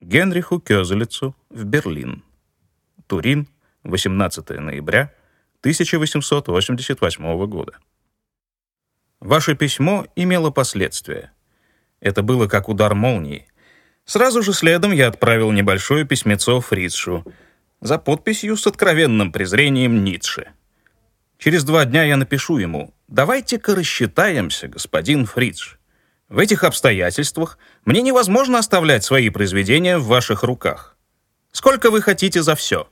Генриху Кёзелецу в Берлин. Турин, 18 ноября 1888 года. Ваше письмо имело последствия. Это было как удар молнии. Сразу же следом я отправил небольшое письмецо Фрицшу за подписью с откровенным презрением Ницше. Через 2 дня я напишу ему: «Давайте-ка рассчитаемся, господин Фридж. В этих обстоятельствах мне невозможно оставлять свои произведения в ваших руках. Сколько вы хотите за все?»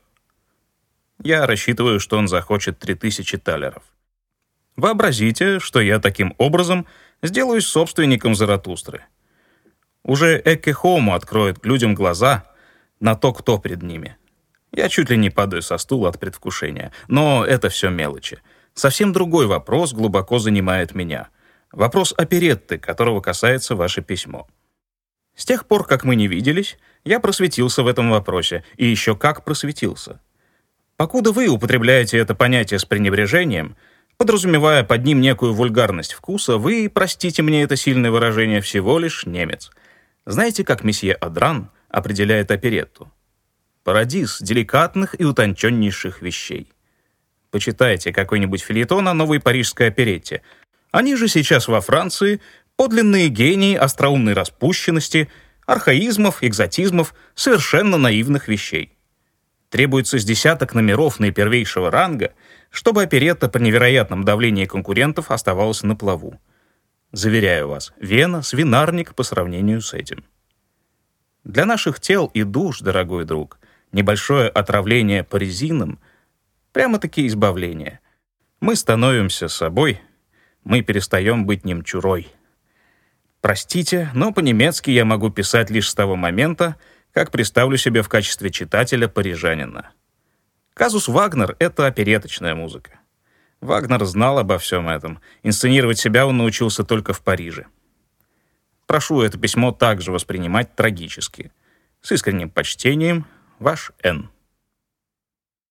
Я рассчитываю, что он захочет 3000 талеров. Вообразите, что я таким образом сделаюсь собственником Заратустры. Уже Экке Хомо откроет людям глаза на то, кто пред ними. Я чуть ли не падаю со стула от предвкушения. Но это все мелочи. Совсем другой вопрос глубоко занимает меня. Вопрос оперетты, которого касается ваше письмо. С тех пор, как мы не виделись, я просветился в этом вопросе. И еще как просветился. Покуда вы употребляете это понятие с пренебрежением, подразумевая под ним некую вульгарность вкуса, вы, простите мне это сильное выражение, всего лишь немец. Знаете, как месье Адран определяет оперетту? Парадиз деликатных и утонченнейших вещей. Почитайте какой-нибудь фельетон о новой парижской оперетте. Они же сейчас во Франции подлинные гении остроумной распущенности, архаизмов, экзотизмов, совершенно наивных вещей. Требуется с десяток номеров наипервейшего ранга, чтобы оперетта при невероятном давлении конкурентов оставалась на плаву. Заверяю вас, Вена — свинарник по сравнению с этим. Для наших тел и душ, дорогой друг, небольшое отравление паризином — прямо-таки избавление. Мы становимся собой, мы перестаем быть немчурой. Простите, но по-немецки я могу писать лишь с того момента, как представлю себе в качестве читателя парижанина. Казус Вагнер — это опереточная музыка. Вагнер знал обо всем этом. Инсценировать себя он научился только в Париже. Прошу это письмо также воспринимать трагически. С искренним почтением, ваш Н.